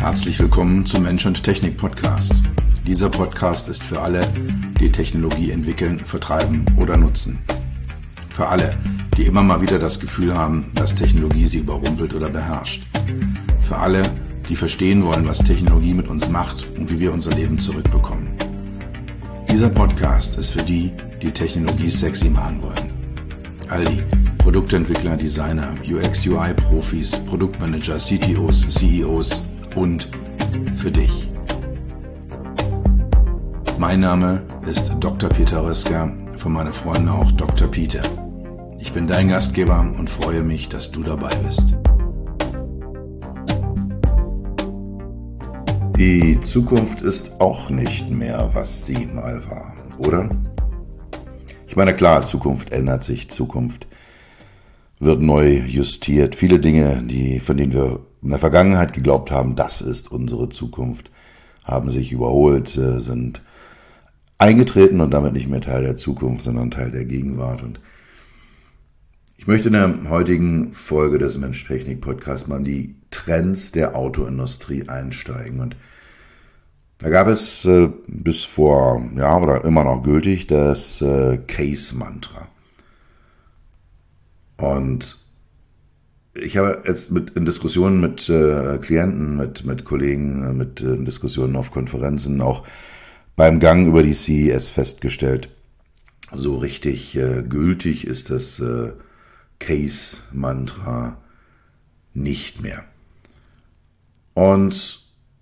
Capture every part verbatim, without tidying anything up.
Herzlich willkommen zum Mensch und Technik Podcast. Dieser Podcast ist für alle, die Technologie entwickeln, vertreiben oder nutzen. Für alle, die immer mal wieder das Gefühl haben, dass Technologie sie überrumpelt oder beherrscht. Für alle, die verstehen wollen, was Technologie mit uns macht und wie wir unser Leben zurückbekommen. Dieser Podcast ist für die, die Technologie sexy machen wollen. All die Produktentwickler, Designer, U X U I-Profis, Produktmanager, C T Os, C E Os und für dich. Mein Name ist Doktor Peter Röska, von meinen Freunden auch Doktor Peter. Ich bin dein Gastgeber und freue mich, dass du dabei bist. Die Zukunft ist auch nicht mehr, was sie mal war, oder? Ich meine, klar, Zukunft ändert sich, Zukunft wird neu justiert. Viele Dinge, die, von denen wir in der Vergangenheit geglaubt haben, das ist unsere Zukunft, haben sich überholt, sind eingetreten und damit nicht mehr Teil der Zukunft, sondern Teil der Gegenwart. Und ich möchte in der heutigen Folge des Mensch-Technik-Podcasts mal in die Trends der Autoindustrie einsteigen. Und da gab es äh, bis vor, ja, oder immer noch gültig, das äh, Case-Mantra. Und ich habe jetzt mit, in Diskussionen mit äh, Klienten, mit, mit Kollegen, mit äh, Diskussionen auf Konferenzen, auch beim Gang über die C E S festgestellt, so richtig äh, gültig ist das äh, Case-Mantra nicht mehr. Und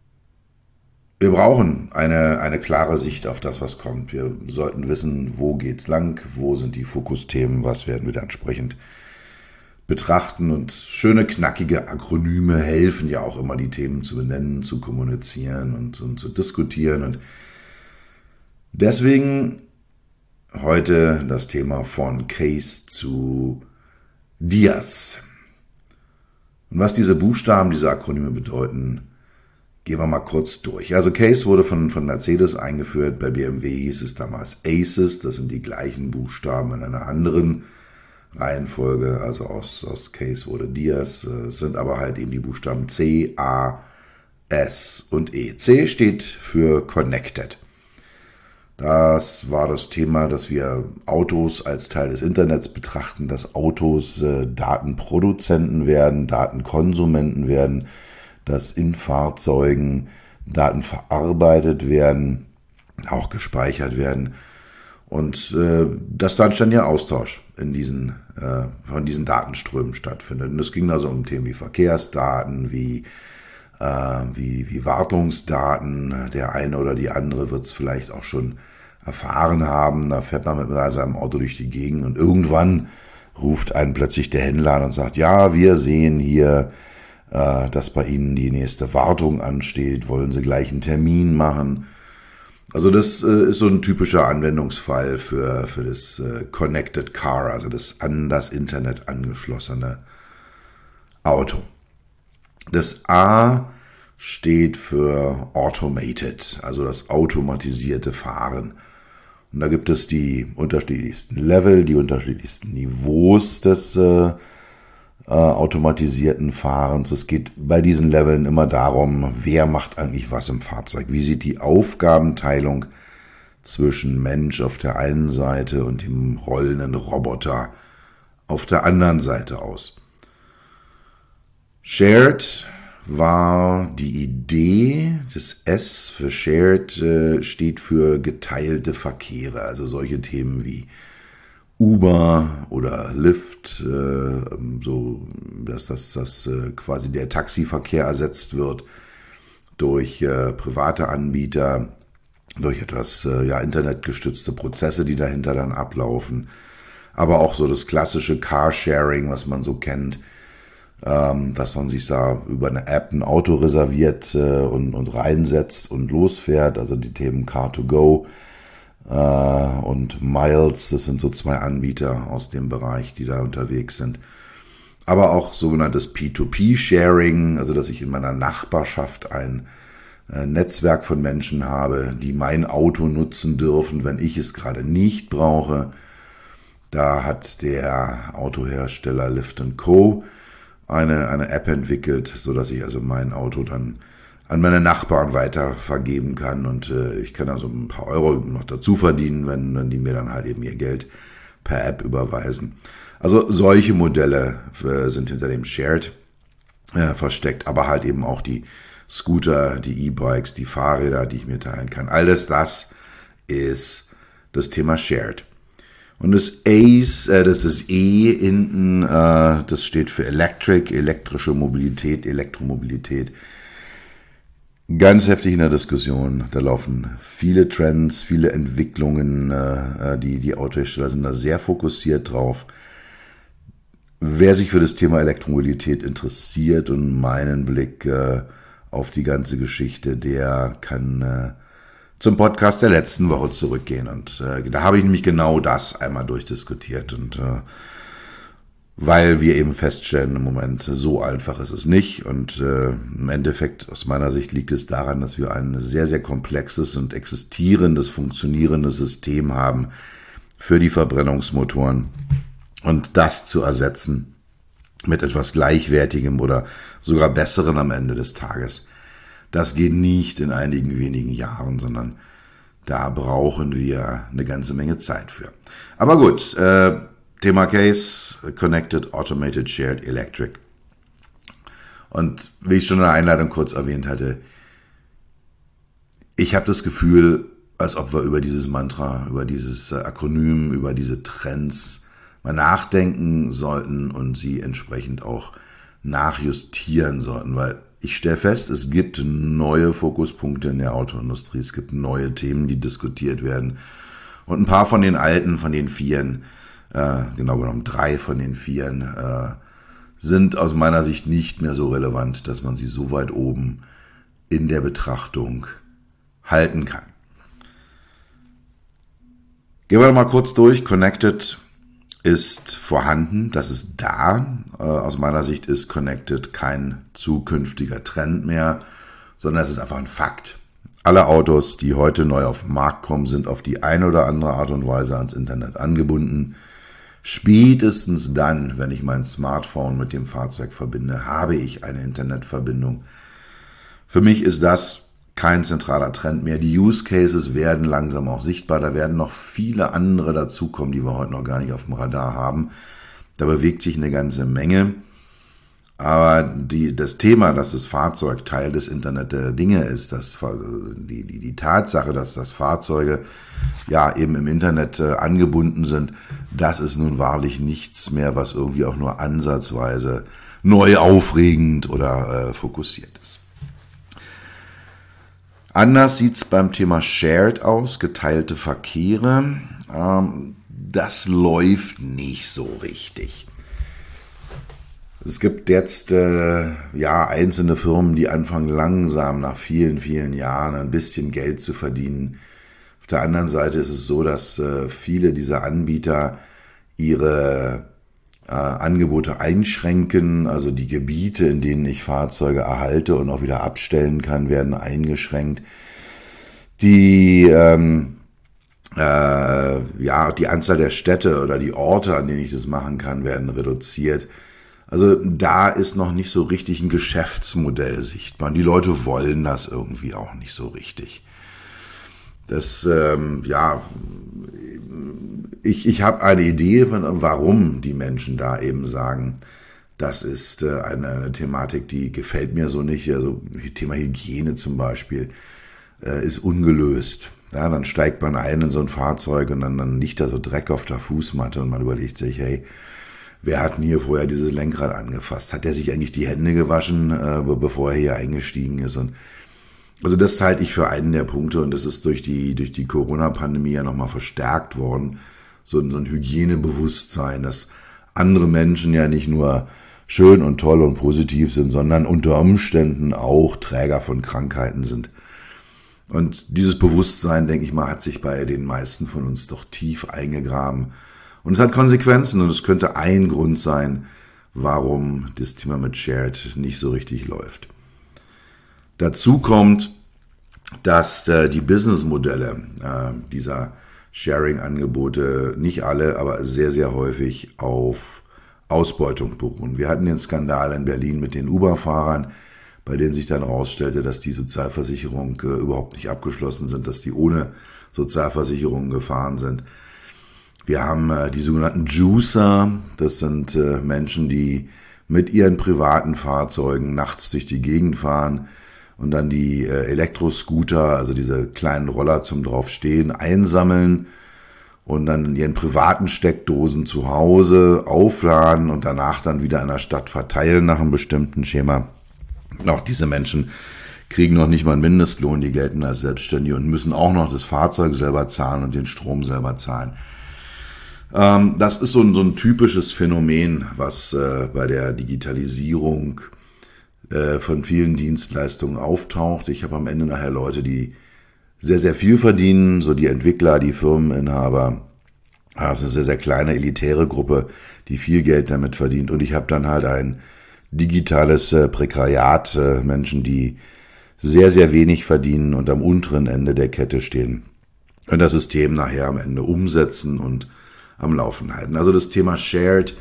wir brauchen eine, eine klare Sicht auf das, was kommt. Wir sollten wissen, wo geht's lang, wo sind die Fokusthemen, was werden wir da entsprechend betrachten. Und schöne, knackige Akronyme helfen ja auch immer, die Themen zu benennen, zu kommunizieren und, und zu diskutieren. Und deswegen heute das Thema von Case zu D I A S. Und was diese Buchstaben, diese Akronyme bedeuten, gehen wir mal kurz durch. Also Case wurde von, von Mercedes eingeführt, bei B M W hieß es damals ACES, das sind die gleichen Buchstaben in einer anderen Reihenfolge, also aus, aus Case wurde D I A S, es sind aber halt eben die Buchstaben C, A, S und E. C steht für Connected. Das war das Thema, dass wir Autos als Teil des Internets betrachten, dass Autos äh, Datenproduzenten werden, Datenkonsumenten werden, dass in Fahrzeugen Daten verarbeitet werden, auch gespeichert werden und äh, dass dann ständig Austausch in diesen, äh, von diesen Datenströmen stattfindet. Und es ging also um Themen wie Verkehrsdaten, wie, äh, wie, wie Wartungsdaten. Der eine oder die andere wird es vielleicht auch schon erfahren haben. Da fährt man mit seinem Auto durch die Gegend und irgendwann ruft einen plötzlich der Händler an und sagt, ja, wir sehen hier, dass bei Ihnen die nächste Wartung ansteht, wollen Sie gleich einen Termin machen. Also das ist so ein typischer Anwendungsfall für, für das Connected Car, also das an das Internet angeschlossene Auto. Das A steht für Automated, also das automatisierte Fahren. Und da gibt es die unterschiedlichsten Level, die unterschiedlichsten Niveaus des äh, Äh, automatisierten Fahrens. Es geht bei diesen Leveln immer darum, wer macht eigentlich was im Fahrzeug. Wie sieht die Aufgabenteilung zwischen Mensch auf der einen Seite und dem rollenden Roboter auf der anderen Seite aus. Shared war die Idee, das S für Shared äh, steht für geteilte Verkehre, also solche Themen wie Uber oder Lyft, äh, so dass das, das äh, quasi der Taxiverkehr ersetzt wird durch äh, private Anbieter, durch etwas äh, ja internetgestützte Prozesse, die dahinter dann ablaufen, aber auch so das klassische Carsharing, was man so kennt, ähm, dass man sich da über eine App ein Auto reserviert äh, und, und reinsetzt und losfährt, also die Themen Car to Go und Miles, das sind so zwei Anbieter aus dem Bereich, die da unterwegs sind. Aber auch sogenanntes P to P-Sharing, also dass ich in meiner Nachbarschaft ein Netzwerk von Menschen habe, die mein Auto nutzen dürfen, wenn ich es gerade nicht brauche. Da hat der Autohersteller Lyft and Co. eine, eine App entwickelt, sodass ich also mein Auto dann an meine Nachbarn weiter vergeben kann und äh, ich kann also ein paar Euro noch dazu verdienen, wenn, wenn die mir dann halt eben ihr Geld per App überweisen. Also solche Modelle äh, sind hinter dem Shared äh, versteckt, aber halt eben auch die Scooter, die E-Bikes, die Fahrräder, die ich mir teilen kann. Alles das ist das Thema Shared. Und das Ace, äh, das ist E hinten, äh, das steht für Electric, elektrische Mobilität, Elektromobilität. Ganz heftig in der Diskussion. Da laufen viele Trends, viele Entwicklungen. Äh, die, die Autohersteller sind da sehr fokussiert drauf. Wer sich für das Thema Elektromobilität interessiert und meinen Blick äh, auf die ganze Geschichte, der kann äh, zum Podcast der letzten Woche zurückgehen. Und äh, da habe ich nämlich genau das einmal durchdiskutiert. Und äh, weil wir eben feststellen, im Moment, so einfach ist es nicht. Und äh, im Endeffekt, aus meiner Sicht, liegt es daran, dass wir ein sehr, sehr komplexes und existierendes, funktionierendes System haben für die Verbrennungsmotoren. Und das zu ersetzen mit etwas Gleichwertigem oder sogar Besserem am Ende des Tages, das geht nicht in einigen wenigen Jahren, sondern da brauchen wir eine ganze Menge Zeit für. Aber gut, äh, Thema Case, Connected, Automated, Shared, Electric. Und wie ich schon in der Einleitung kurz erwähnt hatte, ich habe das Gefühl, als ob wir über dieses Mantra, über dieses Akronym, über diese Trends mal nachdenken sollten und sie entsprechend auch nachjustieren sollten, weil ich stelle fest, es gibt neue Fokuspunkte in der Autoindustrie, es gibt neue Themen, die diskutiert werden und ein paar von den alten, von den Vieren, äh, genau genommen drei von den Vieren, äh, sind aus meiner Sicht nicht mehr so relevant, dass man sie so weit oben in der Betrachtung halten kann. Gehen wir mal kurz durch. Connected ist vorhanden, das ist da. Äh, aus meiner Sicht ist Connected kein zukünftiger Trend mehr, sondern es ist einfach ein Fakt. Alle Autos, die heute neu auf den Markt kommen, sind auf die eine oder andere Art und Weise ans Internet angebunden. Spätestens dann, wenn ich mein Smartphone mit dem Fahrzeug verbinde, habe ich eine Internetverbindung. Für mich ist das kein zentraler Trend mehr. Die Use Cases werden langsam auch sichtbar. Da werden noch viele andere dazukommen, die wir heute noch gar nicht auf dem Radar haben. Da bewegt sich eine ganze Menge. Aber die, das Thema, dass das Fahrzeug Teil des Internet der Dinge ist, dass die, die, die Tatsache, dass das Fahrzeuge ja eben im Internet äh, angebunden sind, das ist nun wahrlich nichts mehr, was irgendwie auch nur ansatzweise neu aufregend oder äh, fokussiert ist. Anders sieht's beim Thema Shared aus, geteilte Verkehre. Ähm, das läuft nicht so richtig. Es gibt jetzt äh, ja einzelne Firmen, die anfangen langsam nach vielen, vielen Jahren ein bisschen Geld zu verdienen. Auf der anderen Seite ist es so, dass äh, viele dieser Anbieter ihre äh, Angebote einschränken. Also die Gebiete, in denen ich Fahrzeuge erhalte und auch wieder abstellen kann, werden eingeschränkt. Die ähm, äh, ja die Anzahl der Städte oder die Orte, an denen ich das machen kann, werden reduziert. Also da ist noch nicht so richtig ein Geschäftsmodell sichtbar. Und die Leute wollen das irgendwie auch nicht so richtig. Das, ähm, ja, ich, ich habe eine Idee, von, warum die Menschen da eben sagen, das ist äh, eine, eine Thematik, die gefällt mir so nicht. Also Thema Hygiene zum Beispiel äh, ist ungelöst. Ja, dann steigt man ein in so ein Fahrzeug und dann, dann liegt da so Dreck auf der Fußmatte und man überlegt sich, hey, wer hat denn hier vorher dieses Lenkrad angefasst? Hat der sich eigentlich die Hände gewaschen, äh, bevor er hier eingestiegen ist? Und also das halte ich für einen der Punkte und das ist durch die durch die Corona-Pandemie ja nochmal verstärkt worden. So, so ein Hygienebewusstsein, dass andere Menschen ja nicht nur schön und toll und positiv sind, sondern unter Umständen auch Träger von Krankheiten sind. Und dieses Bewusstsein, denke ich mal, hat sich bei den meisten von uns doch tief eingegraben. Und es hat Konsequenzen und es könnte ein Grund sein, warum das Thema mit Shared nicht so richtig läuft. Dazu kommt, dass äh, die Businessmodelle äh, dieser Sharing-Angebote, nicht alle, aber sehr, sehr häufig auf Ausbeutung beruhen. Wir hatten den Skandal in Berlin mit den Uber-Fahrern, bei denen sich dann herausstellte, dass die Sozialversicherung äh, überhaupt nicht abgeschlossen sind, dass die ohne Sozialversicherung gefahren sind. Wir haben äh, die sogenannten Juicer, das sind äh, Menschen, die mit ihren privaten Fahrzeugen nachts durch die Gegend fahren und dann die äh, Elektroscooter, also diese kleinen Roller zum Draufstehen, einsammeln und dann in ihren privaten Steckdosen zu Hause aufladen und danach dann wieder in der Stadt verteilen nach einem bestimmten Schema. Auch diese Menschen kriegen noch nicht mal einen Mindestlohn, die gelten als Selbstständige und müssen auch noch das Fahrzeug selber zahlen und den Strom selber zahlen. Ähm, das ist so ein, so ein typisches Phänomen, was äh, bei der Digitalisierung äh, von vielen Dienstleistungen auftaucht. Ich habe am Ende nachher Leute, die sehr, sehr viel verdienen, so die Entwickler, die Firmeninhaber. Das ist eine sehr, sehr kleine, elitäre Gruppe, die viel Geld damit verdient. Und ich habe dann halt ein digitales äh, Prekariat, äh, Menschen, die sehr, sehr wenig verdienen und am unteren Ende der Kette stehen und das System nachher am Ende umsetzen und am Laufen halten. Also das Thema Shared,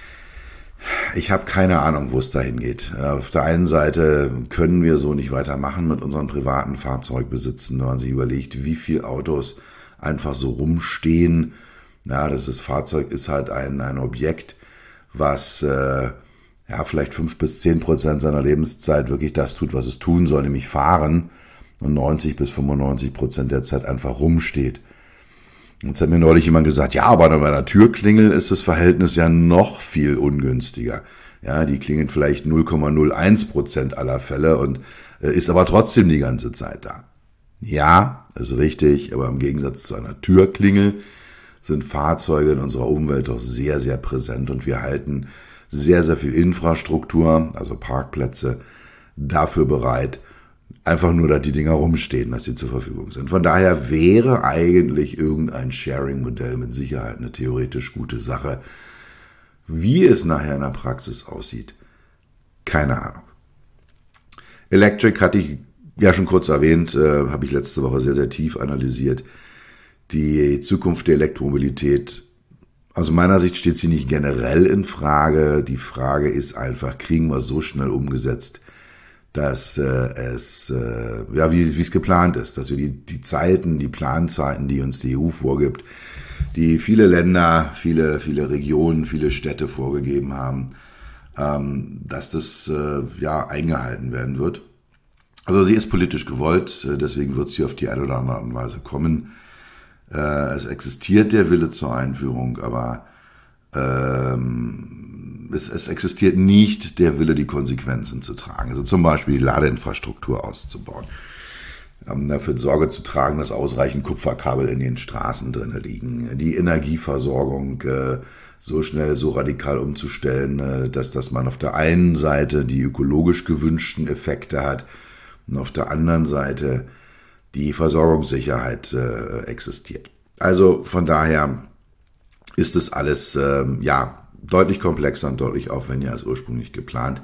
ich habe keine Ahnung, wo es dahin geht. Auf der einen Seite können wir so nicht weitermachen mit unseren privaten Fahrzeugbesitzen, wenn man sich überlegt, wie viele Autos einfach so rumstehen. Ja, das ist, Fahrzeug ist halt ein, ein Objekt, was äh, ja vielleicht fünf bis zehn Prozent seiner Lebenszeit wirklich das tut, was es tun soll, nämlich fahren, und neunzig bis fünfundneunzig Prozent der Zeit einfach rumsteht. Jetzt hat mir neulich jemand gesagt, ja, aber bei einer Türklingel ist das Verhältnis ja noch viel ungünstiger. Ja, die klingelt vielleicht null Komma null eins Prozent aller Fälle und äh, ist aber trotzdem die ganze Zeit da. Ja, ist richtig, aber im Gegensatz zu einer Türklingel sind Fahrzeuge in unserer Umwelt doch sehr, sehr präsent und wir halten sehr, sehr viel Infrastruktur, also Parkplätze, dafür bereit, einfach nur, dass die Dinger rumstehen, dass sie zur Verfügung sind. Von daher wäre eigentlich irgendein Sharing-Modell mit Sicherheit eine theoretisch gute Sache. Wie es nachher in der Praxis aussieht, keine Ahnung. Electric hatte ich ja schon kurz erwähnt, äh, habe ich letzte Woche sehr, sehr tief analysiert. Die Zukunft der Elektromobilität, aus meiner Sicht steht sie nicht generell in Frage. Die Frage ist einfach, kriegen wir es so schnell umgesetzt, dass äh, es, äh, ja, wie, wie es geplant ist, dass wir die, die Zeiten, die Planzeiten, die uns die E U vorgibt, die viele Länder, viele, viele Regionen, viele Städte vorgegeben haben, ähm, dass das äh, ja eingehalten werden wird. Also sie ist politisch gewollt, deswegen wird sie auf die eine oder andere Art und Weise kommen. Äh, es existiert der Wille zur Einführung, aber ähm, Es, es existiert nicht der Wille, die Konsequenzen zu tragen. Also zum Beispiel die Ladeinfrastruktur auszubauen. Ähm, dafür Sorge zu tragen, dass ausreichend Kupferkabel in den Straßen drin liegen. Die Energieversorgung äh, so schnell, so radikal umzustellen, äh, dass, dass man auf der einen Seite die ökologisch gewünschten Effekte hat und auf der anderen Seite die Versorgungssicherheit äh, existiert. Also von daher ist es alles, äh, ja, deutlich komplexer und deutlich aufwendiger als ursprünglich geplant.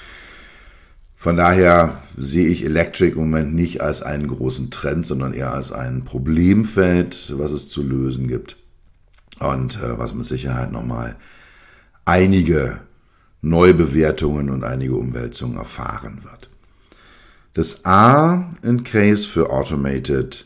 Von daher sehe ich Electric im Moment nicht als einen großen Trend, sondern eher als ein Problemfeld, was es zu lösen gibt und äh, was mit Sicherheit nochmal einige Neubewertungen und einige Umwälzungen erfahren wird. Das A in Case für Automated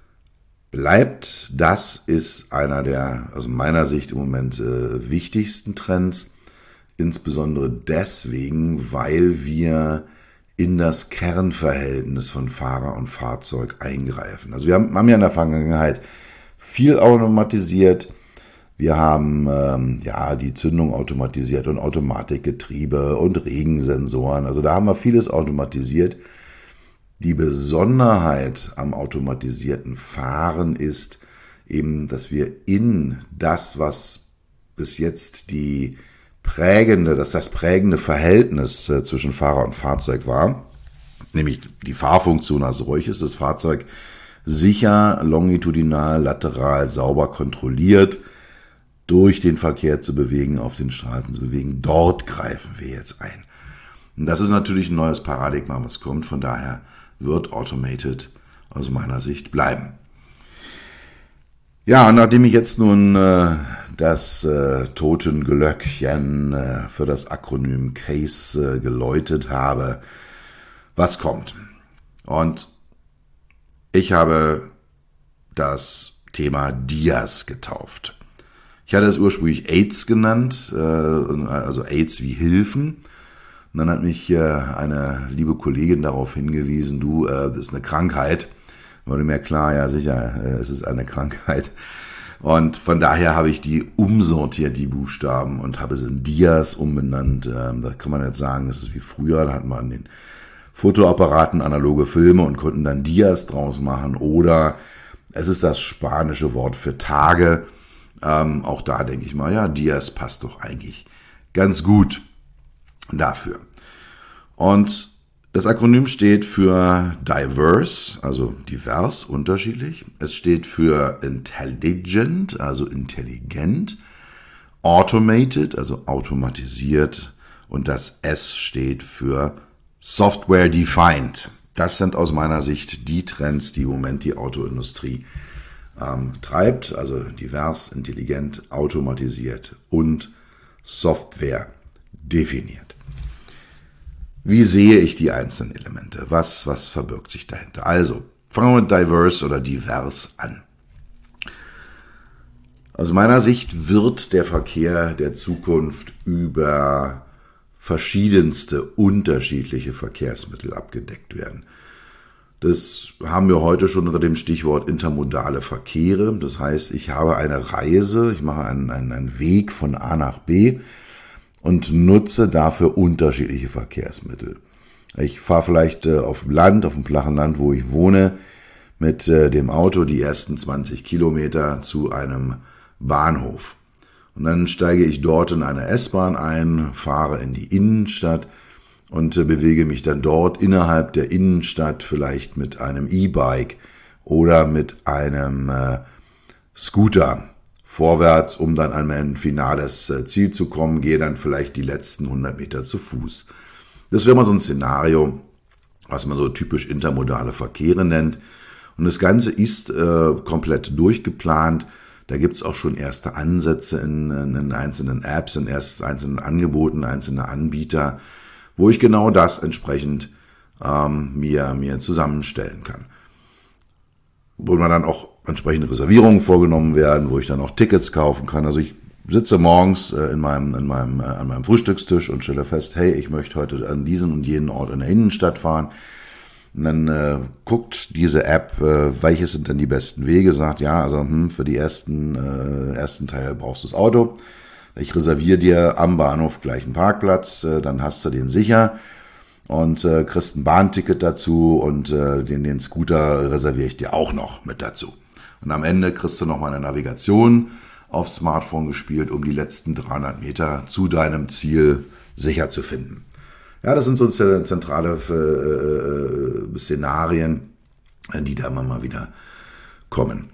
bleibt. Das ist einer der, aus meiner Sicht im Moment äh, wichtigsten Trends, insbesondere deswegen, weil wir in das Kernverhältnis von Fahrer und Fahrzeug eingreifen. Also wir haben, haben ja in der Vergangenheit viel automatisiert. Wir haben ähm, ja die Zündung automatisiert und Automatikgetriebe und Regensensoren. Also da haben wir vieles automatisiert. Die Besonderheit am automatisierten Fahren ist eben, dass wir in das, was bis jetzt die prägende, dass das prägende Verhältnis äh, zwischen Fahrer und Fahrzeug war, nämlich die Fahrfunktion als solches, das Fahrzeug sicher, longitudinal, lateral, sauber kontrolliert durch den Verkehr zu bewegen, auf den Straßen zu bewegen. Dort greifen wir jetzt ein. Und das ist natürlich ein neues Paradigma, was kommt. Von daher wird Automated aus meiner Sicht bleiben. Ja, nachdem ich jetzt nun äh, das äh, Totenglöckchen äh, für das Akronym Case äh, geläutet habe was kommt. Und ich habe das Thema Dias getauft. Ich hatte es ursprünglich AIDS genannt, also AIDS wie Hilfen. Und dann hat mich eine liebe Kollegin darauf hingewiesen, du, das ist eine Krankheit. Wurde mir klar, ja sicher, es ist eine Krankheit. Und von daher habe ich die umsortiert, die Buchstaben, und habe sie in Dias umbenannt. Da kann man jetzt sagen, das ist wie früher, da hatten wir an den Fotoapparaten analoge Filme und konnten dann Dias draus machen. Oder es ist das spanische Wort für Tage. Ähm, auch da denke ich mal, ja, Dias passt doch eigentlich ganz gut dafür. Und das Akronym steht für diverse, also divers, unterschiedlich. Es steht für intelligent, also intelligent. Automated, also automatisiert. Und das S steht für software defined. Das sind aus meiner Sicht die Trends, die im Moment die Autoindustrie ähm, treibt. Also divers, intelligent, automatisiert und Software definiert. Wie sehe ich die einzelnen Elemente? Was, was verbirgt sich dahinter? Also, fangen wir mit diverse oder divers an. Aus meiner Sicht wird der Verkehr der Zukunft über verschiedenste unterschiedliche Verkehrsmittel abgedeckt werden. Das haben wir heute schon unter dem Stichwort intermodale Verkehre. Das heißt, ich habe eine Reise, ich mache einen, einen, einen Weg von A nach B und nutze dafür unterschiedliche Verkehrsmittel. Ich fahre vielleicht äh, auf dem Land, auf dem flachen Land, wo ich wohne, mit äh, dem Auto die ersten zwanzig Kilometer zu einem Bahnhof. Und dann steige ich dort in eine S-Bahn ein, fahre in die Innenstadt und äh, bewege mich dann dort innerhalb der Innenstadt vielleicht mit einem E-Bike oder mit einem äh, Scooter vorwärts, um dann an mein finales Ziel zu kommen, gehe dann vielleicht die letzten hundert Meter zu Fuß. Das wäre mal so ein Szenario, was man so typisch intermodale Verkehre nennt. Und das Ganze ist äh, komplett durchgeplant. Da gibt es auch schon erste Ansätze in, in einzelnen Apps, in erst einzelnen Angeboten, einzelne Anbieter, wo ich genau das entsprechend ähm, mir, mir zusammenstellen kann. Wo man dann auch entsprechende Reservierungen vorgenommen werden, wo ich dann auch Tickets kaufen kann. Also ich sitze morgens äh, in meinem, in meinem, äh, an meinem Frühstückstisch und stelle fest, hey, ich möchte heute an diesen und jenen Ort in der Innenstadt fahren. Und dann äh, guckt diese App, äh, welches sind denn die besten Wege, sagt, ja, also hm, für die ersten, äh, ersten Teil brauchst du das Auto. Ich reserviere dir am Bahnhof gleich einen Parkplatz, äh, dann hast du den sicher. Und äh, kriegst ein Bahnticket dazu und äh, den, den Scooter reserviere ich dir auch noch mit dazu. Und am Ende kriegst du noch mal eine Navigation aufs Smartphone gespielt, um die letzten dreihundert Meter zu deinem Ziel sicher zu finden. Ja, das sind so zentrale äh, Szenarien, die da immer mal wieder kommen.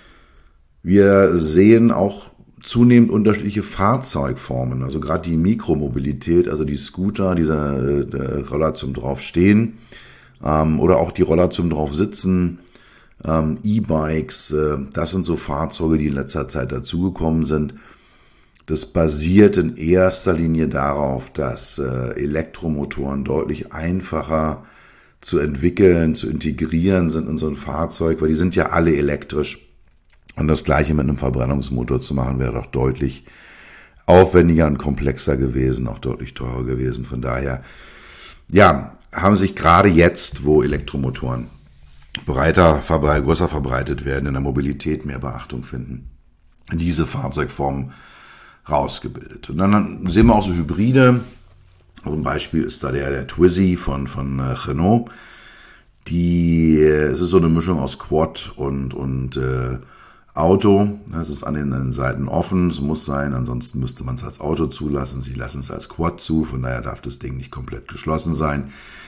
Wir sehen auch zunehmend unterschiedliche Fahrzeugformen, also gerade die Mikromobilität, also die Scooter, dieser äh, Roller zum Draufstehen ähm, oder auch die Roller zum Draufsitzen, ähm, E-Bikes, äh, das sind so Fahrzeuge, die in letzter Zeit dazugekommen sind. Das basiert in erster Linie darauf, dass äh, Elektromotoren deutlich einfacher zu entwickeln, zu integrieren sind in so ein Fahrzeug, weil die sind ja alle elektrisch. Und das Gleiche mit einem Verbrennungsmotor zu machen, wäre doch deutlich aufwendiger und komplexer gewesen, auch deutlich teurer gewesen. Von daher, ja, haben sich gerade jetzt, wo Elektromotoren breiter, verbreit, größer verbreitet werden, in der Mobilität mehr Beachtung finden, diese Fahrzeugformen rausgebildet. Und dann sehen wir auch so Hybride. Also ein Beispiel ist da der, der Twizy von, von Renault. Die, es ist so eine Mischung aus Quad und, und äh, Auto. Es ist an den, an den Seiten offen, es muss sein, ansonsten müsste man es als Auto zulassen. Sie lassen es als Quad zu, von daher darf das Ding nicht komplett geschlossen sein.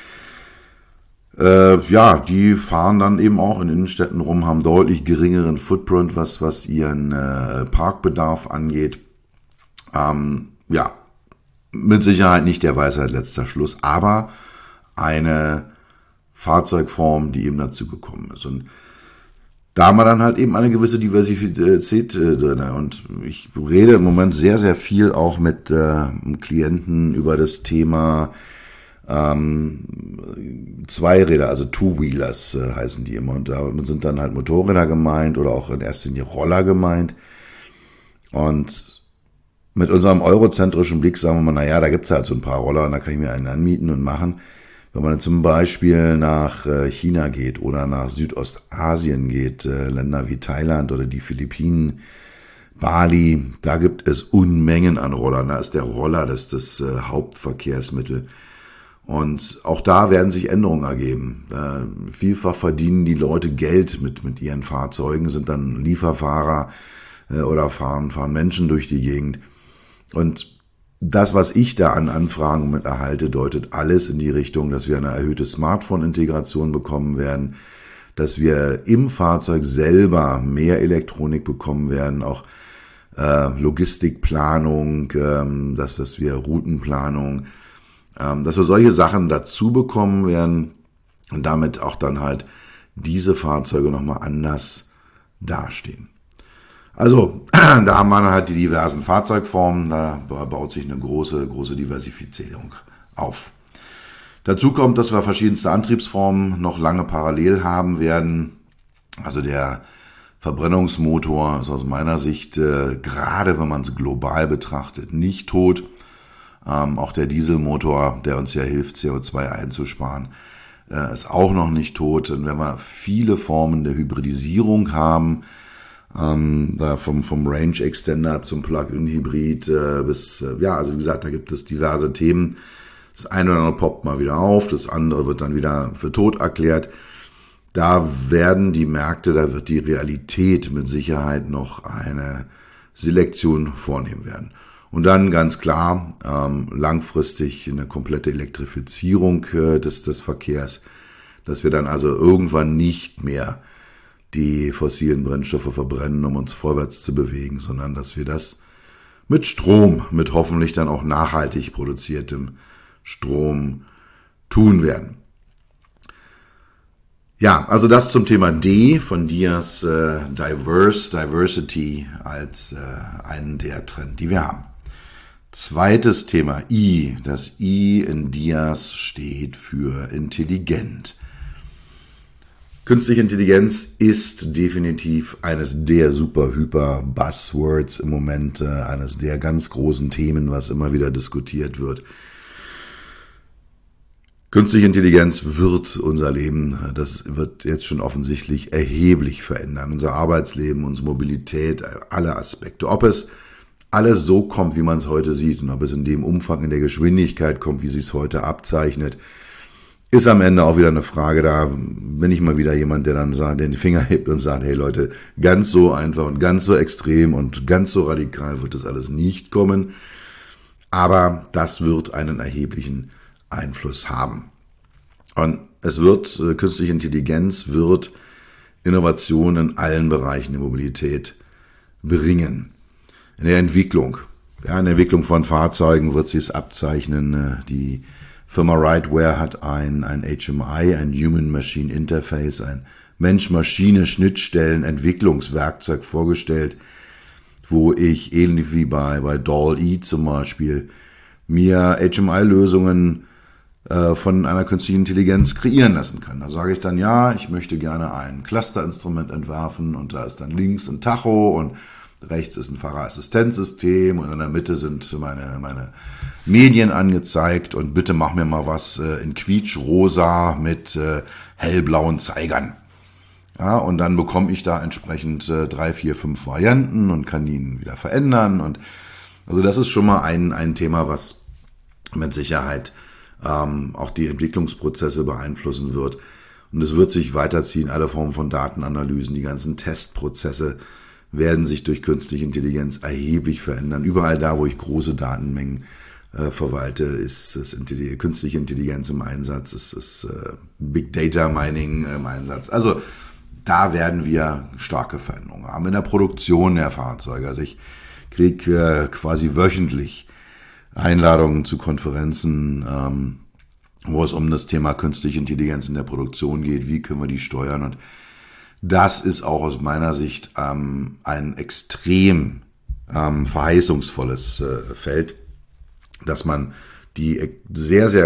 Äh, ja, die fahren dann eben auch in Innenstädten rum, haben deutlich geringeren Footprint, was, was ihren äh, Parkbedarf angeht. Ähm, ja, mit Sicherheit nicht der Weisheit letzter Schluss, aber eine Fahrzeugform, die eben dazu gekommen ist. Und da haben wir dann halt eben eine gewisse Diversität äh, drin. Und ich rede im Moment sehr, sehr viel auch mit äh, Klienten über das Thema ähm, Zweiräder, also Two-Wheelers äh, heißen die immer. Und da sind dann halt Motorräder gemeint oder auch in erster Linie Roller gemeint. Und mit unserem eurozentrischen Blick sagen wir mal, naja, da gibt's halt so ein paar Roller und da kann ich mir einen anmieten und machen. Wenn man zum Beispiel nach China geht oder nach Südostasien geht, Länder wie Thailand oder die Philippinen, Bali, da gibt es Unmengen an Rollern. Da ist der Roller das, das Hauptverkehrsmittel. Und auch da werden sich Änderungen ergeben. Vielfach verdienen die Leute Geld mit, mit ihren Fahrzeugen, sind dann Lieferfahrer oder fahren, fahren Menschen durch die Gegend. Und das, was ich da an Anfragen mit erhalte, deutet alles in die Richtung, dass wir eine erhöhte Smartphone-Integration bekommen werden, dass wir im Fahrzeug selber mehr Elektronik bekommen werden, auch äh, Logistikplanung, ähm, das, was wir Routenplanung, ähm, dass wir solche Sachen dazu bekommen werden und damit auch dann halt diese Fahrzeuge nochmal anders dastehen. Also, da haben wir halt die diversen Fahrzeugformen, da baut sich eine große, große Diversifizierung auf. Dazu kommt, dass wir verschiedenste Antriebsformen noch lange parallel haben werden. Also der Verbrennungsmotor ist aus meiner Sicht, äh, gerade wenn man es global betrachtet, nicht tot. Ähm, auch der Dieselmotor, der uns ja hilft, C O zwei einzusparen, äh, ist auch noch nicht tot. Und wenn wir viele Formen der Hybridisierung haben, Ähm, da vom, vom Range Extender zum Plug-in-Hybrid äh, bis, äh, ja, also wie gesagt, da gibt es diverse Themen. Das eine oder andere poppt mal wieder auf, das andere wird dann wieder für tot erklärt. Da werden die Märkte, da wird die Realität mit Sicherheit noch eine Selektion vornehmen werden. Und dann ganz klar, ähm, langfristig eine komplette Elektrifizierung äh, des, des Verkehrs, dass wir dann also irgendwann nicht mehr die fossilen Brennstoffe verbrennen, um uns vorwärts zu bewegen, sondern dass wir das mit Strom, mit hoffentlich dann auch nachhaltig produziertem Strom tun werden. Ja, also das zum Thema D von Dias äh, Diverse, Diversity als äh, einen der Trends, die wir haben. Zweites Thema I. Das I in Dias steht für intelligent. Künstliche Intelligenz ist definitiv eines der super-hyper-Buzzwords im Moment, äh, eines der ganz großen Themen, was immer wieder diskutiert wird. Künstliche Intelligenz wird unser Leben, das wird jetzt schon offensichtlich erheblich verändern. Unser Arbeitsleben, unsere Mobilität, alle Aspekte. Ob es alles so kommt, wie man es heute sieht und ob es in dem Umfang, in der Geschwindigkeit kommt, wie sich es heute abzeichnet, ist am Ende auch wieder eine Frage. Da bin ich mal wieder jemand, der dann sagt, den Finger hebt und sagt, hey Leute, ganz so einfach und ganz so extrem und ganz so radikal wird das alles nicht kommen. Aber das wird einen erheblichen Einfluss haben. Und es wird, äh, künstliche Intelligenz wird Innovation in allen Bereichen der Mobilität bringen. In der Entwicklung, ja, in der Entwicklung von Fahrzeugen wird sich es abzeichnen. Äh, die Firma Rightware hat ein, ein H M I, ein Human Machine Interface, ein Mensch-Maschine-Schnittstellen-Entwicklungswerkzeug vorgestellt, wo ich ähnlich wie bei, bei D A L L-E zum Beispiel mir H M I-Lösungen äh, von einer künstlichen Intelligenz kreieren lassen kann. Da sage ich dann, ja, ich möchte gerne ein Clusterinstrument entwerfen und da ist dann links ein Tacho und rechts ist ein Fahrerassistenzsystem und in der Mitte sind meine, meine Medien angezeigt und bitte mach mir mal was äh, in quietschrosa mit äh, hellblauen Zeigern. Ja, und dann bekomme ich da entsprechend äh, drei, vier, fünf Varianten und kann die wieder verändern. Und also das ist schon mal ein, ein Thema, was mit Sicherheit ähm, auch die Entwicklungsprozesse beeinflussen wird. Und es wird sich weiterziehen, alle Formen von Datenanalysen, die ganzen Testprozesse werden sich durch künstliche Intelligenz erheblich verändern. Überall da, wo ich große Datenmengen äh, verwalte, ist, ist Intelli- künstliche Intelligenz im Einsatz, ist, ist äh, Big Data Mining im Einsatz. Also da werden wir starke Veränderungen haben in der Produktion der Fahrzeuge. Also ich kriege äh, quasi wöchentlich Einladungen zu Konferenzen, ähm, wo es um das Thema künstliche Intelligenz in der Produktion geht. Wie können wir die steuern? Und das ist auch aus meiner Sicht ähm, ein extrem ähm, verheißungsvolles äh, Feld, dass man die sehr, sehr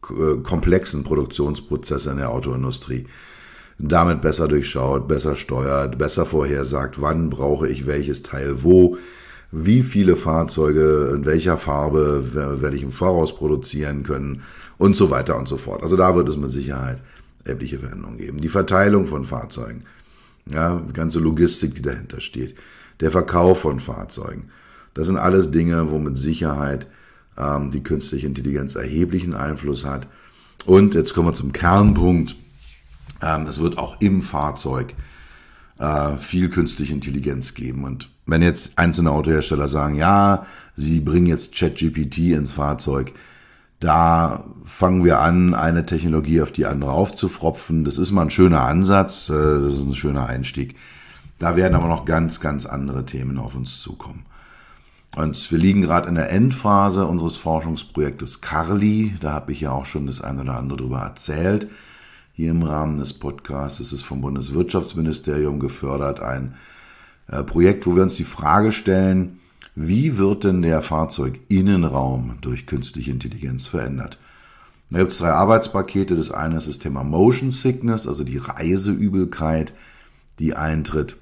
komplexen Produktionsprozesse in der Autoindustrie damit besser durchschaut, besser steuert, besser vorhersagt, wann brauche ich welches Teil wo, wie viele Fahrzeuge in welcher Farbe werde ich im Voraus produzieren können und so weiter und so fort. Also da wird es mit Sicherheit erhebliche Veränderungen geben. Die Verteilung von Fahrzeugen, ja, die ganze Logistik, die dahinter steht, der Verkauf von Fahrzeugen, das sind alles Dinge, wo mit Sicherheit ähm, die künstliche Intelligenz erheblichen Einfluss hat. Und jetzt kommen wir zum Kernpunkt. Ähm, es wird auch im Fahrzeug äh, viel künstliche Intelligenz geben. Und wenn jetzt einzelne Autohersteller sagen, ja, sie bringen jetzt ChatGPT ins Fahrzeug, da fangen wir an, eine Technologie auf die andere aufzufropfen. Das ist mal ein schöner Ansatz, äh, das ist ein schöner Einstieg. Da werden aber noch ganz, ganz andere Themen auf uns zukommen. Und wir liegen gerade in der Endphase unseres Forschungsprojektes CARLI. Da habe ich ja auch schon das eine oder andere drüber erzählt. Hier im Rahmen des Podcasts ist es vom Bundeswirtschaftsministerium gefördert, ein äh, Projekt, wo wir uns die Frage stellen, wie wird denn der Fahrzeuginnenraum durch künstliche Intelligenz verändert? Da gibt es drei Arbeitspakete. Das eine ist das Thema Motion Sickness, also die Reiseübelkeit, die eintritt.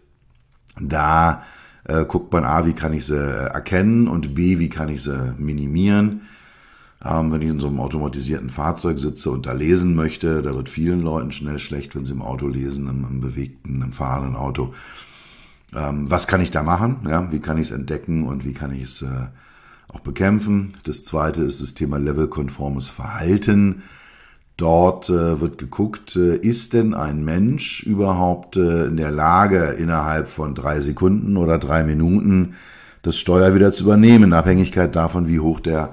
Da äh, guckt man A, wie kann ich sie erkennen und B, wie kann ich sie minimieren. Ähm, wenn ich in so einem automatisierten Fahrzeug sitze und da lesen möchte, da wird vielen Leuten schnell schlecht, wenn sie im Auto lesen, im, im bewegten, im fahrenden Auto. Ähm, was kann ich da machen? Ja, wie kann ich es entdecken und wie kann ich es äh, auch bekämpfen? Das zweite ist das Thema levelkonformes Verhalten. Dort äh, wird geguckt, äh, ist denn ein Mensch überhaupt äh, in der Lage, innerhalb von drei Sekunden oder drei Minuten das Steuer wieder zu übernehmen, in Abhängigkeit davon, wie hoch der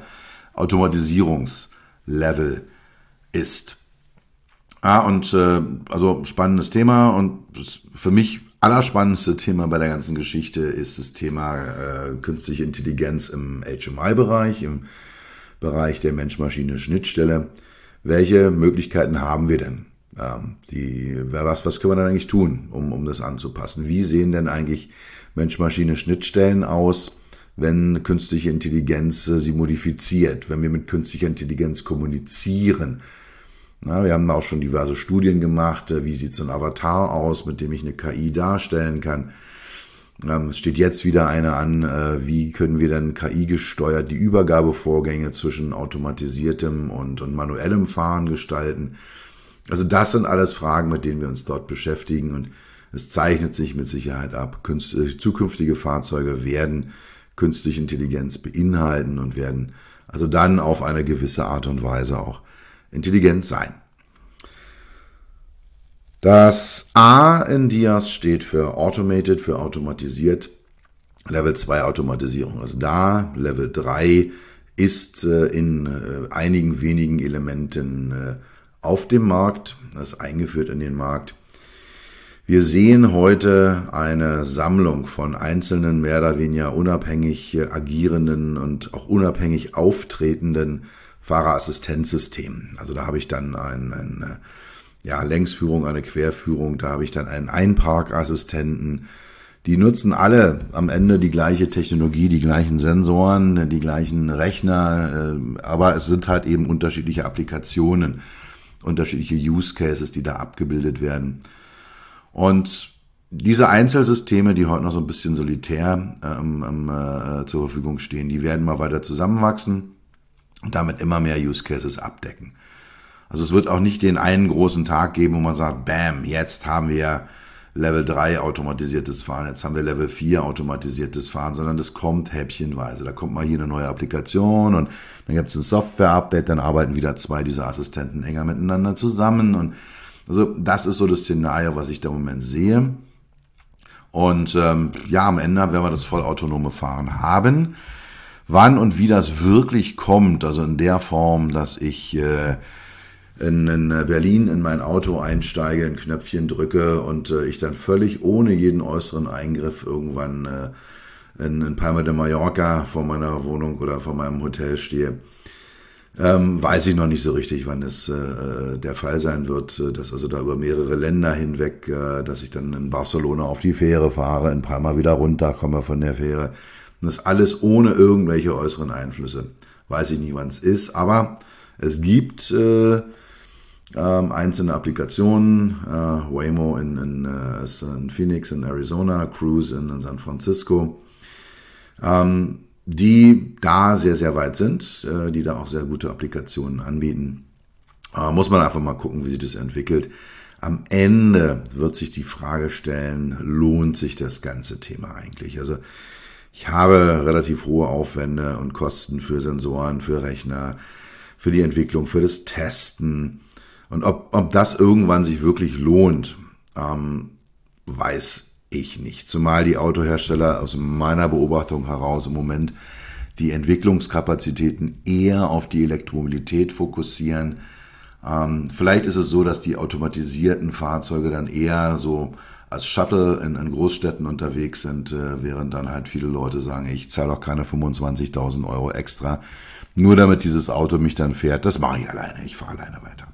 Automatisierungslevel ist. Ah, und äh, also spannendes Thema und das für mich allerspannendste Thema bei der ganzen Geschichte ist das Thema äh, künstliche Intelligenz im H M I-Bereich, im Bereich der Mensch-Maschine-Schnittstelle. Welche Möglichkeiten haben wir denn? Ähm, die, was, was können wir dann eigentlich tun, um, um das anzupassen? Wie sehen denn eigentlich Mensch-Maschine-Schnittstellen aus, wenn künstliche Intelligenz äh, sie modifiziert, wenn wir mit künstlicher Intelligenz kommunizieren? Na, wir haben auch schon diverse Studien gemacht, äh, wie sieht so ein Avatar aus, mit dem ich eine K I darstellen kann. Ähm, es steht jetzt wieder eine an, äh, wie können wir dann K I gesteuert die Übergabevorgänge zwischen automatisiertem und, und manuellem Fahren gestalten. Also das sind alles Fragen, mit denen wir uns dort beschäftigen und es zeichnet sich mit Sicherheit ab. Künstliche, zukünftige Fahrzeuge werden künstliche Intelligenz beinhalten und werden also dann auf eine gewisse Art und Weise auch intelligent sein. Das A in D I A S steht für Automated, für automatisiert. Level zwei Automatisierung ist da. Level drei ist in einigen wenigen Elementen auf dem Markt, das ist eingeführt in den Markt. Wir sehen heute eine Sammlung von einzelnen, mehr oder weniger unabhängig agierenden und auch unabhängig auftretenden Fahrerassistenzsystemen. Also da habe ich dann ein, eine ja, Längsführung, eine Querführung, da habe ich dann einen Einparkassistenten. Die nutzen alle am Ende die gleiche Technologie, die gleichen Sensoren, die gleichen Rechner, aber es sind halt eben unterschiedliche Applikationen, unterschiedliche Use Cases, die da abgebildet werden. Und diese Einzelsysteme, die heute noch so ein bisschen solitär ähm, äh, zur Verfügung stehen, die werden mal weiter zusammenwachsen und damit immer mehr Use Cases abdecken. Also es wird auch nicht den einen großen Tag geben, wo man sagt, bam, jetzt haben wir Level drei automatisiertes Fahren, jetzt haben wir Level vier automatisiertes Fahren, sondern das kommt häppchenweise. Da kommt mal hier eine neue Applikation und dann gibt es ein Software-Update, dann arbeiten wieder zwei dieser Assistenten enger miteinander zusammen. Und also das ist so das Szenario, was ich da im Moment sehe. Und ähm, ja, am Ende werden wir das vollautonome Fahren haben. Wann und wie das wirklich kommt, also in der Form, dass ich äh, in, in Berlin in mein Auto einsteige, ein Knöpfchen drücke und äh, ich dann völlig ohne jeden äußeren Eingriff irgendwann äh, in, in Palma de Mallorca vor meiner Wohnung oder vor meinem Hotel stehe, ähm, weiß ich noch nicht so richtig, wann das äh, der Fall sein wird, dass also da über mehrere Länder hinweg, äh, dass ich dann in Barcelona auf die Fähre fahre, in Palma wieder runterkomme von der Fähre. Und das alles ohne irgendwelche äußeren Einflüsse. Weiß ich nicht, wann es ist, aber Es gibt äh, ähm, einzelne Applikationen, äh, Waymo in, in, äh, in Phoenix in Arizona, Cruise in, in San Francisco, ähm, die da sehr, sehr weit sind, äh, die da auch sehr gute Applikationen anbieten. Äh, muss man einfach mal gucken, wie sich das entwickelt. Am Ende wird sich die Frage stellen, lohnt sich das ganze Thema eigentlich? Also ich habe relativ hohe Aufwände und Kosten für Sensoren, für Rechner, für die Entwicklung, für das Testen. Und ob, ob das irgendwann sich wirklich lohnt, ähm, weiß ich nicht. Zumal die Autohersteller aus meiner Beobachtung heraus im Moment die Entwicklungskapazitäten eher auf die Elektromobilität fokussieren. Ähm, vielleicht ist es so, dass die automatisierten Fahrzeuge dann eher so als Shuttle in, in Großstädten unterwegs sind, äh, während dann halt viele Leute sagen, ich zahle doch keine fünfundzwanzigtausend Euro extra, nur damit dieses Auto mich dann fährt. Das mache ich alleine, ich fahre alleine weiter.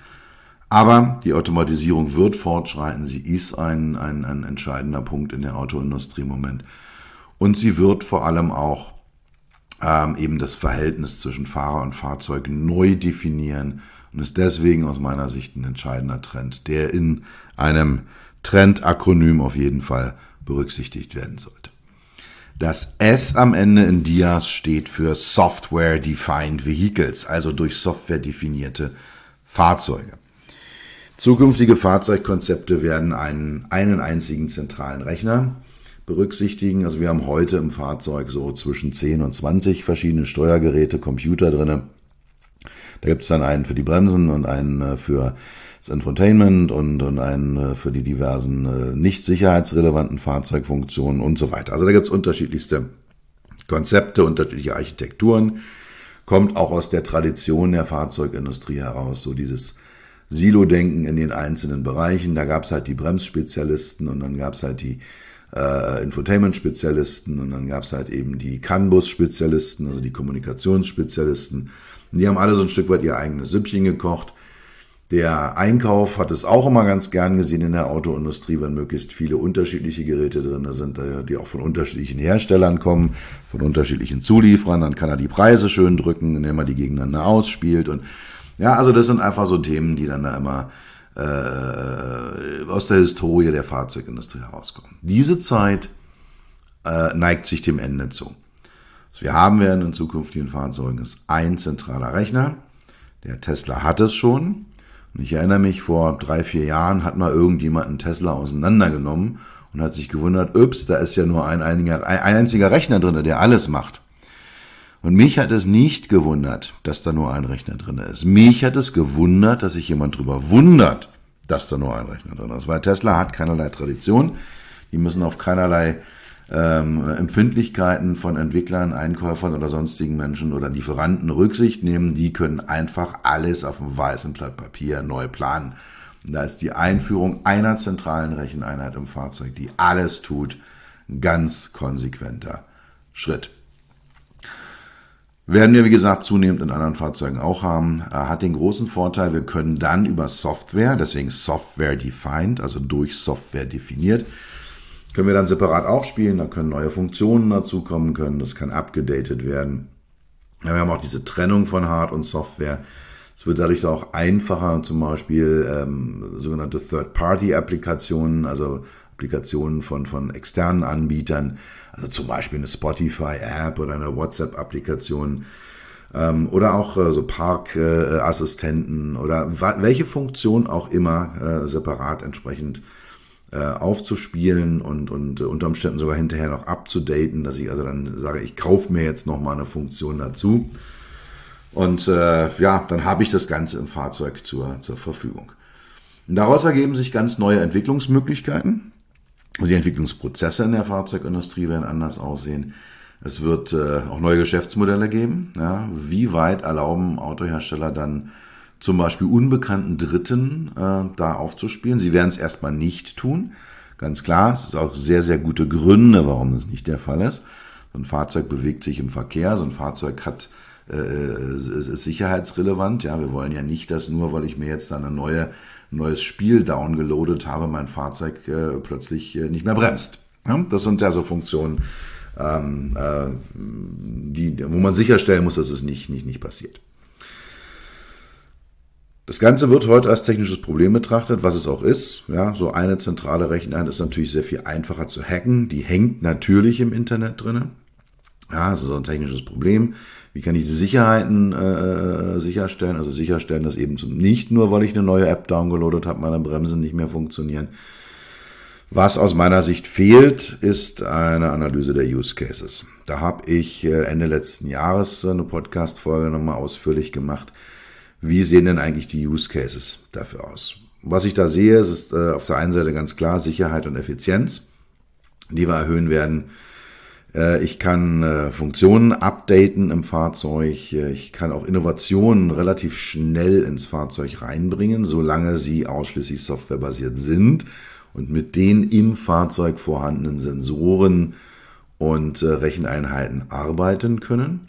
Aber die Automatisierung wird fortschreiten, sie ist ein, ein, ein entscheidender Punkt in der Autoindustrie im Moment. Und sie wird vor allem auch ähm, eben das Verhältnis zwischen Fahrer und Fahrzeug neu definieren und ist deswegen aus meiner Sicht ein entscheidender Trend, der in einem Trendakronym auf jeden Fall berücksichtigt werden sollte. Das S am Ende in D I A S steht für Software Defined Vehicles, also durch Software definierte Fahrzeuge. Zukünftige Fahrzeugkonzepte werden einen, einen einzigen zentralen Rechner berücksichtigen. Also wir haben heute im Fahrzeug so zwischen zehn und zwanzig verschiedene Steuergeräte, Computer drin. Da gibt es dann einen für die Bremsen und einen für das Infotainment und, und einen für die diversen nicht sicherheitsrelevanten Fahrzeugfunktionen und so weiter. Also da gibt es unterschiedlichste Konzepte, unterschiedliche Architekturen. Kommt auch aus der Tradition der Fahrzeugindustrie heraus, so dieses Silo-Denken in den einzelnen Bereichen. Da gab es halt die Bremsspezialisten und dann gab es halt die äh, Infotainment-Spezialisten und dann gab es halt eben die C A N-Bus-Spezialisten, also die Kommunikationsspezialisten. Und die haben alle so ein Stück weit ihr eigenes Süppchen gekocht. Der Einkauf hat es auch immer ganz gern gesehen in der Autoindustrie, wenn möglichst viele unterschiedliche Geräte drin sind, die auch von unterschiedlichen Herstellern kommen, von unterschiedlichen Zulieferern. Dann kann er die Preise schön drücken, indem er die gegeneinander ausspielt. Und ja, also das sind einfach so Themen, die dann da immer äh, aus der Historie der Fahrzeugindustrie herauskommen. Diese Zeit äh, neigt sich dem Ende zu. Was wir haben werden in zukünftigen Fahrzeugen ist ein zentraler Rechner. Der Tesla hat es schon. Und ich erinnere mich, vor drei, vier Jahren hat mal irgendjemand einen Tesla auseinandergenommen und hat sich gewundert, ups, da ist ja nur ein, einiger, ein einziger Rechner drin, der alles macht. Und mich hat es nicht gewundert, dass da nur ein Rechner drin ist. Mich hat es gewundert, dass sich jemand darüber wundert, dass da nur ein Rechner drin ist. Weil Tesla hat keinerlei Tradition. Die müssen auf keinerlei ähm, Empfindlichkeiten von Entwicklern, Einkäufern oder sonstigen Menschen oder Lieferanten Rücksicht nehmen. Die können einfach alles auf einem weißen Blatt Papier neu planen. Und da ist die Einführung einer zentralen Recheneinheit im Fahrzeug, die alles tut, ein ganz konsequenter Schritt. Werden wir, wie gesagt, zunehmend in anderen Fahrzeugen auch haben. Er hat den großen Vorteil, wir können dann über Software, deswegen Software Defined, also durch Software definiert, können wir dann separat aufspielen, da können neue Funktionen dazukommen können, das kann abgedatet werden. Ja, wir haben auch diese Trennung von Hard- und Software. Es wird dadurch auch einfacher, zum Beispiel ähm, sogenannte Third-Party-Applikationen, also Applikationen von, von externen Anbietern, also zum Beispiel eine Spotify-App oder eine WhatsApp-Applikation ähm, oder auch äh, so Parkassistenten äh, oder welche Funktion auch immer äh, separat entsprechend äh, aufzuspielen und, und äh, unter Umständen sogar hinterher noch abzudaten, dass ich also dann sage, ich kaufe mir jetzt nochmal eine Funktion dazu und äh, ja, dann habe ich das Ganze im Fahrzeug zur, zur Verfügung. Und daraus ergeben sich ganz neue Entwicklungsmöglichkeiten. Die Entwicklungsprozesse in der Fahrzeugindustrie werden anders aussehen. Es wird äh, auch neue Geschäftsmodelle geben. Ja, wie weit erlauben Autohersteller dann zum Beispiel unbekannten Dritten äh, da aufzuspielen? Sie werden es erstmal nicht tun. Ganz klar, es ist auch sehr, sehr gute Gründe, warum das nicht der Fall ist. So ein Fahrzeug bewegt sich im Verkehr, so ein Fahrzeug hat äh, ist, ist sicherheitsrelevant. Ja, wir wollen ja nicht, dass nur, weil ich mir jetzt dann eine neue neues Spiel downgeloadet habe, mein Fahrzeug äh, plötzlich äh, nicht mehr bremst. Ja, das sind ja so Funktionen, ähm, äh, die, wo man sicherstellen muss, dass es nicht, nicht, nicht passiert. Das Ganze wird heute als technisches Problem betrachtet, was es auch ist. Ja, so eine zentrale Recheneinheit ist natürlich sehr viel einfacher zu hacken. Die hängt natürlich im Internet drin. Ja, das ist so ein technisches Problem. Wie kann ich die Sicherheiten äh, sicherstellen? Also sicherstellen, dass eben nicht nur, weil ich eine neue App downgeloadet habe, meine Bremsen nicht mehr funktionieren. Was aus meiner Sicht fehlt, ist eine Analyse der Use Cases. Da habe ich Ende letzten Jahres eine Podcast-Folge nochmal ausführlich gemacht. Wie sehen denn eigentlich die Use Cases dafür aus? Was ich da sehe, ist, ist äh, auf der einen Seite ganz klar Sicherheit und Effizienz, die wir erhöhen werden. Äh, ich kann äh, Funktionen updaten im Fahrzeug. Ich kann auch Innovationen relativ schnell ins Fahrzeug reinbringen, solange sie ausschließlich softwarebasiert sind und mit den im Fahrzeug vorhandenen Sensoren und äh, Recheneinheiten arbeiten können.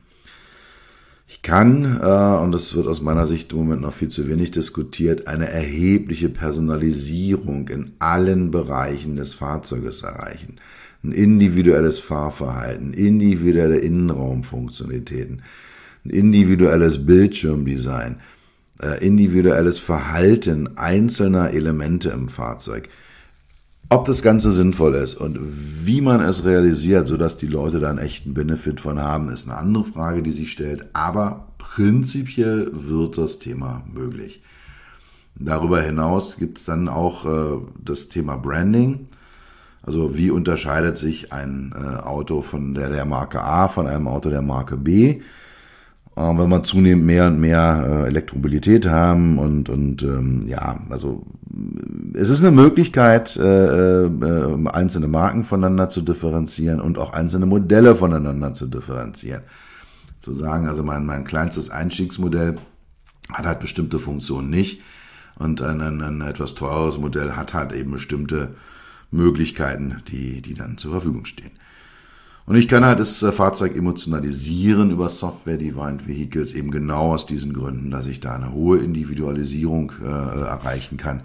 Ich kann, äh, und das wird aus meiner Sicht im Moment noch viel zu wenig diskutiert, eine erhebliche Personalisierung in allen Bereichen des Fahrzeuges erreichen. Ein individuelles Fahrverhalten, individuelle Innenraumfunktionalitäten, ein individuelles Bildschirmdesign, äh, individuelles Verhalten einzelner Elemente im Fahrzeug. Ob das Ganze sinnvoll ist und wie man es realisiert, sodass die Leute da einen echten Benefit von haben, ist eine andere Frage, die sich stellt. Aber prinzipiell wird das Thema möglich. Darüber hinaus gibt es dann auch äh, das Thema Branding. Also wie unterscheidet sich ein äh, Auto von der, der Marke A von einem Auto der Marke B? Wenn wir zunehmend mehr und mehr äh, Elektromobilität haben und, und ähm, ja, also es ist eine Möglichkeit, äh, äh, einzelne Marken voneinander zu differenzieren und auch einzelne Modelle voneinander zu differenzieren. Zu sagen, also mein, mein kleinstes Einstiegsmodell hat halt bestimmte Funktionen nicht und ein, ein, ein etwas teureres Modell hat halt eben bestimmte Möglichkeiten, die, die dann zur Verfügung stehen. Und ich kann halt das Fahrzeug emotionalisieren über Software-Defined Vehicles, eben genau aus diesen Gründen, dass ich da eine hohe Individualisierung äh, erreichen kann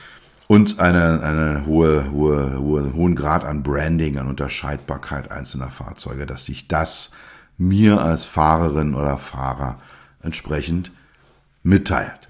und eine, eine hohe, hohe, hohe, hohen Grad an Branding, an Unterscheidbarkeit einzelner Fahrzeuge, dass sich das mir als Fahrerin oder Fahrer entsprechend mitteilt.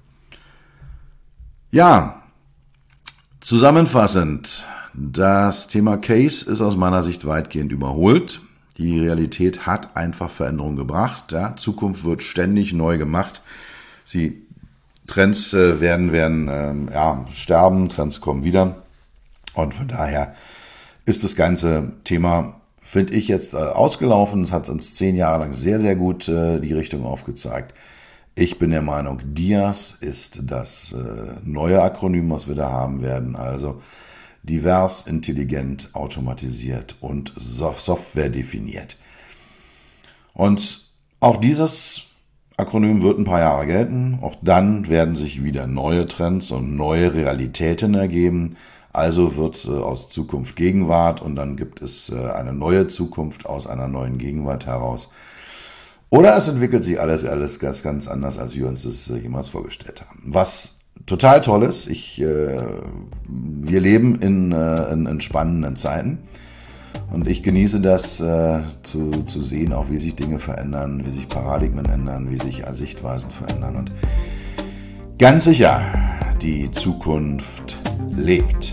Ja, zusammenfassend. Das Thema Case ist aus meiner Sicht weitgehend überholt. Die Realität hat einfach Veränderungen gebracht. Ja, Zukunft wird ständig neu gemacht. Sie, Trends äh, werden, werden äh, ja, sterben, Trends kommen wieder. Und von daher ist das ganze Thema, finde ich, jetzt äh, ausgelaufen. Es hat uns zehn Jahre lang sehr, sehr gut äh, die Richtung aufgezeigt. Ich bin der Meinung, D I A S ist das äh, neue Akronym, was wir da haben werden. Also divers, intelligent, automatisiert und Software definiert. Und auch dieses Akronym wird ein paar Jahre gelten. Auch dann werden sich wieder neue Trends und neue Realitäten ergeben. Also wird äh, aus Zukunft Gegenwart und dann gibt es äh, eine neue Zukunft aus einer neuen Gegenwart heraus. Oder es entwickelt sich alles, alles ganz, ganz anders, als wir uns das äh, jemals vorgestellt haben. Was total Tolles. Ich, äh, wir leben in, äh, in, in spannenden Zeiten und ich genieße das äh, zu, zu sehen, auch wie sich Dinge verändern, wie sich Paradigmen ändern, wie sich Sichtweisen verändern und ganz sicher, die Zukunft lebt.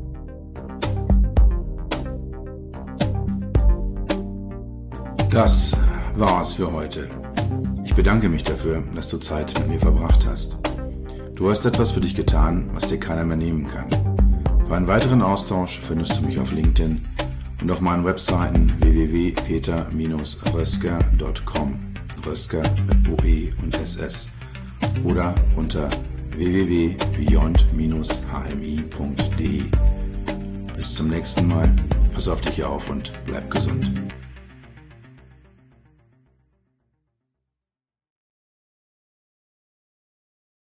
Das war's für heute. Ich bedanke mich dafür, dass du Zeit mit mir verbracht hast. Du hast etwas für dich getan, was dir keiner mehr nehmen kann. Für einen weiteren Austausch findest du mich auf LinkedIn und auf meinen Webseiten w w w punkt peter Bindestrich rösker punkt com, Rösker mit O E und S S, oder unter w w w punkt beyond H M I punkt d e. Bis zum nächsten Mal, pass auf dich auf und bleib gesund.